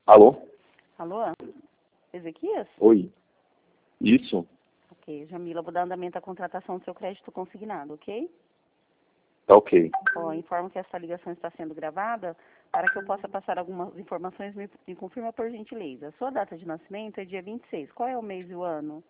Alô? Alô? Ezequias? Oi. Isso? Ok, Jamila, vou dar andamento à contratação do seu crédito consignado, ok? Tá ok. Informo que esta ligação está sendo gravada para que eu possa passar algumas informações. Me confirma por gentileza. Sua data de nascimento é dia 26. Qual é o mês e o ano?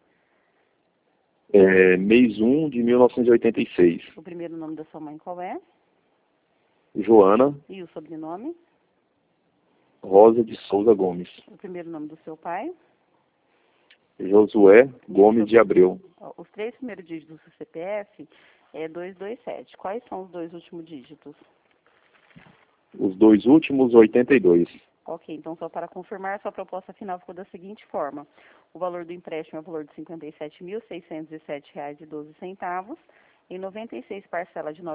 Mês 1 de 1986. O primeiro nome da sua mãe qual é? Joana E o sobrenome? Rosa de Souza Gomes. O primeiro nome do seu pai? Josué Gomes de Abreu. Os três primeiros dígitos do seu CPF é 227. Quais são os dois últimos dígitos? Os dois últimos, 82. Ok, então só para confirmar, sua proposta final ficou da seguinte forma. O valor do empréstimo é o valor de R$ 57.607,12, em 96 parcelas de R$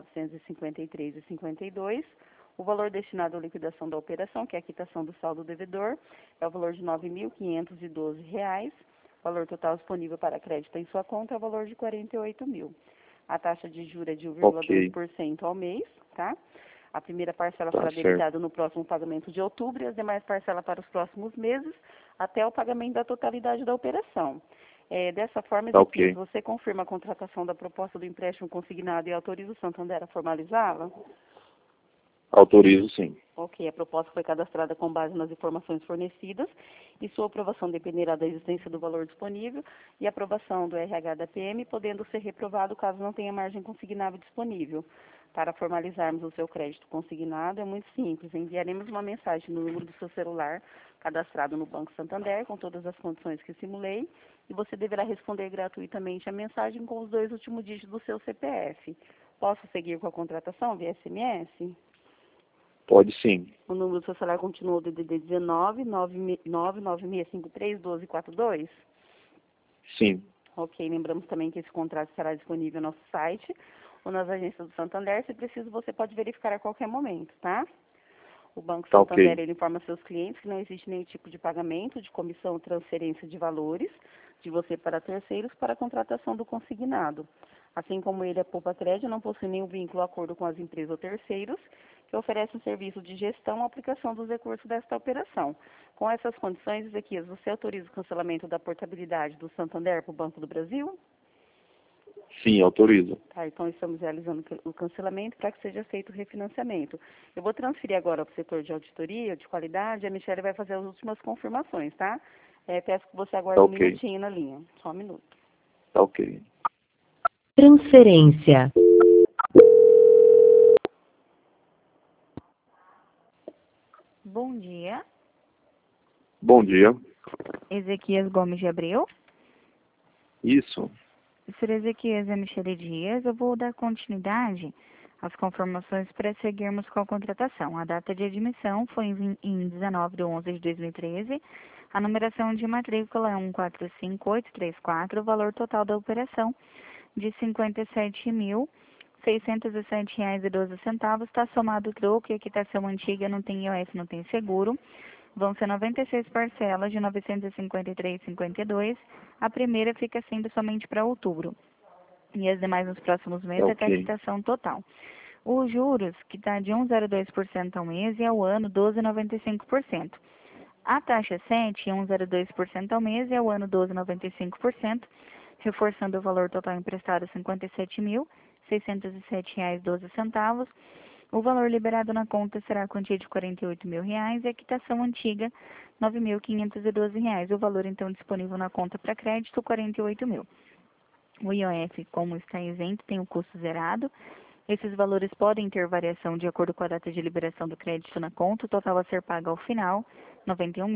953,52. O valor destinado à liquidação da operação, que é a quitação do saldo devedor, é o valor de R$ 9.512. O valor total disponível para crédito em sua conta é o valor de R$ 48 mil. A taxa de juros é de 1,2% ao mês, tá? A primeira parcela será debitada no próximo pagamento de outubro e as demais parcelas para os próximos meses, até o pagamento da totalidade da operação. Dessa forma, você confirma a contratação da proposta do empréstimo consignado e autoriza o Santander a formalizá-la? Autorizo, sim. Ok, a proposta foi cadastrada com base nas informações fornecidas e sua aprovação dependerá da existência do valor disponível e aprovação do RH da PM, podendo ser reprovado caso não tenha margem consignável disponível. Para formalizarmos o seu crédito consignado é muito simples. Enviaremos uma mensagem no número do seu celular cadastrado no Banco Santander com todas as condições que simulei e você deverá responder gratuitamente a mensagem com os dois últimos dígitos do seu CPF. Posso seguir com a contratação via SMS? Pode sim. O número do seu celular continua o DDD 19 99653 1242? Sim. Ok, lembramos também que esse contrato estará disponível no nosso site ou nas agências do Santander. Se preciso, você pode verificar a qualquer momento, tá? O Banco Santander, ele informa seus clientes que não existe nenhum tipo de pagamento, de comissão ou transferência de valores de você para terceiros para a contratação do consignado. Assim como ele, a Poupa Crédito não possui nenhum vínculo ou acordo com as empresas ou terceiros que oferecem serviço de gestão ou aplicação dos recursos desta operação. Com essas condições, Ezequias, você autoriza o cancelamento da portabilidade do Santander para o Banco do Brasil? Sim, autorizo. Tá, então estamos realizando o cancelamento para que seja feito o refinanciamento. Eu vou transferir agora para o setor de auditoria, de qualidade, a Michelle vai fazer as últimas confirmações, tá? Peço que você aguarde um minutinho na linha, só um minuto. Tá ok. Transferência. Bom dia. Bom dia. Ezequias Gomes de Abreu. Isso. Sr. Ezequias é Michele Dias. Eu vou dar continuidade às confirmações para seguirmos com a contratação. A data de admissão foi em 19/11/2013. A numeração de matrícula é 145834. O valor total da operação de R$ 57.607,12. Está somado o troco e a quitação antiga, não tem IOF, não tem seguro. Vão ser 96 parcelas de R$ 953,52. A primeira fica sendo somente para outubro. E as demais nos próximos meses até a quitação total. Os juros, que está de 1,02% ao mês e ao ano 12,95%. A taxa 7, 1,02% ao mês e ao ano 12,95%. Reforçando o valor total emprestado, R$ 57.607,12. O valor liberado na conta será a quantia de R$ 48 mil e a quitação antiga, R$ 9.512. O valor, então, disponível na conta para crédito, R$ 48 mil. O IOF, como está isento, tem o custo zerado. Esses valores podem ter variação de acordo com a data de liberação do crédito na conta. O total a ser pago ao final, R$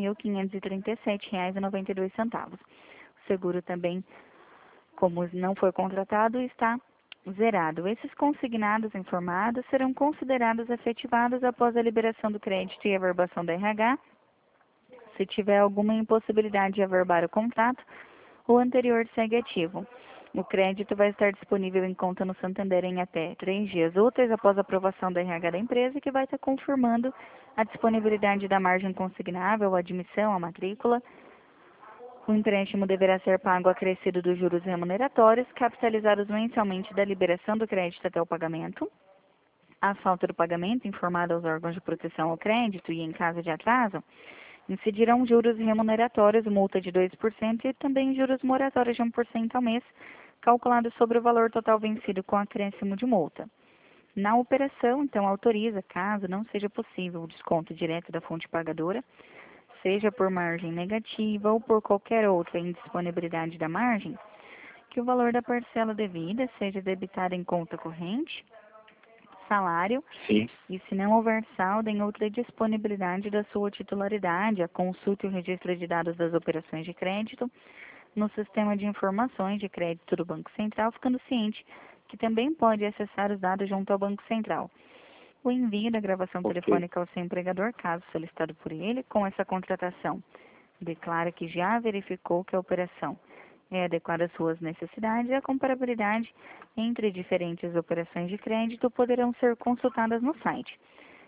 91.537,92. O seguro também, como não foi contratado, está zerado. Esses consignados informados serão considerados efetivados após a liberação do crédito e averbação da RH. Se tiver alguma impossibilidade de averbar o contrato, o anterior segue ativo. O crédito vai estar disponível em conta no Santander em até 3 dias úteis após a aprovação da RH da empresa, que vai estar confirmando a disponibilidade da margem consignável, a admissão, a matrícula. O empréstimo deverá ser pago acrescido dos juros remuneratórios, capitalizados mensalmente da liberação do crédito até o pagamento. A falta do pagamento, informada aos órgãos de proteção ao crédito e em caso de atraso, Incidirão juros remuneratórios, multa de 2% e também juros moratórios de 1% ao mês, calculados sobre o valor total vencido com acréscimo de multa. Na operação, então, autoriza, caso não seja possível o desconto direto da fonte pagadora, seja por margem negativa ou por qualquer outra indisponibilidade da margem, que o valor da parcela devida seja debitado em conta corrente, salário, Sim. e se não houver saldo em outra disponibilidade da sua titularidade, a consulta e o registro de dados das operações de crédito no sistema de informações de crédito do Banco Central, ficando ciente que também pode acessar os dados junto ao Banco Central. O envio da gravação telefônica ao seu empregador, caso solicitado por ele, com essa contratação, declara que já verificou que a operação é adequada às suas necessidades e a comparabilidade entre diferentes operações de crédito poderão ser consultadas no site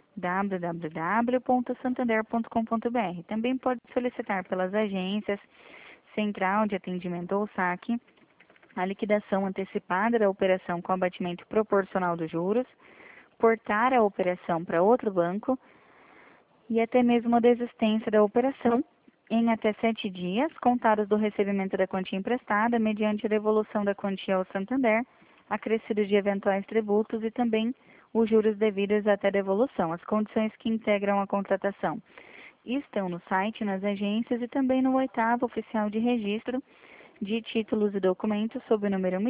www.santander.com.br. Também pode solicitar pelas agências, Central de Atendimento ou SAC, a liquidação antecipada da operação com abatimento proporcional dos juros, portar a operação para outro banco e até mesmo a desistência da operação em até 7 dias, contados do recebimento da quantia emprestada, mediante a devolução da quantia ao Santander, acrescidos de eventuais tributos e também os juros devidos até devolução. As condições que integram a contratação estão no site, nas agências e também no 8º oficial de registro de títulos e documentos sob o número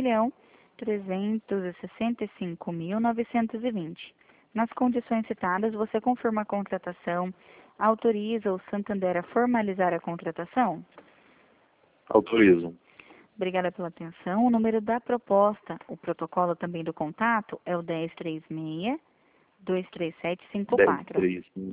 1.365.920. Nas condições citadas, você confirma a contratação, autoriza o Santander a formalizar a contratação? Autorizo. Obrigada pela atenção. O número da proposta, o protocolo também do contato, é o 1036-23754.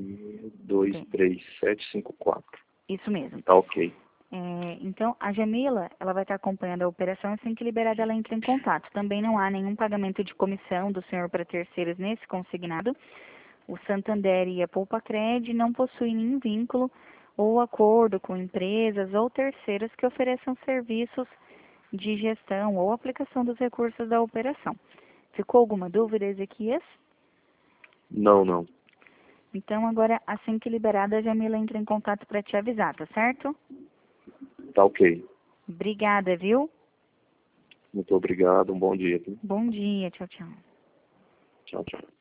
1036-23754. Isso mesmo. Tá ok. Então, a Jamila, ela vai estar acompanhando a operação assim que liberada ela entra em contato. Também não há nenhum pagamento de comissão do senhor para terceiros nesse consignado. O Santander e a Poupa-Cred não possuem nenhum vínculo ou acordo com empresas ou terceiros que ofereçam serviços de gestão ou aplicação dos recursos da operação. Ficou alguma dúvida, Ezequias? Não. Então, agora, assim que liberada, a Jamila entra em contato para te avisar, tá certo? Tá ok. Obrigada, viu? Muito obrigado. Um bom dia. Bom dia. Tchau, tchau. Tchau.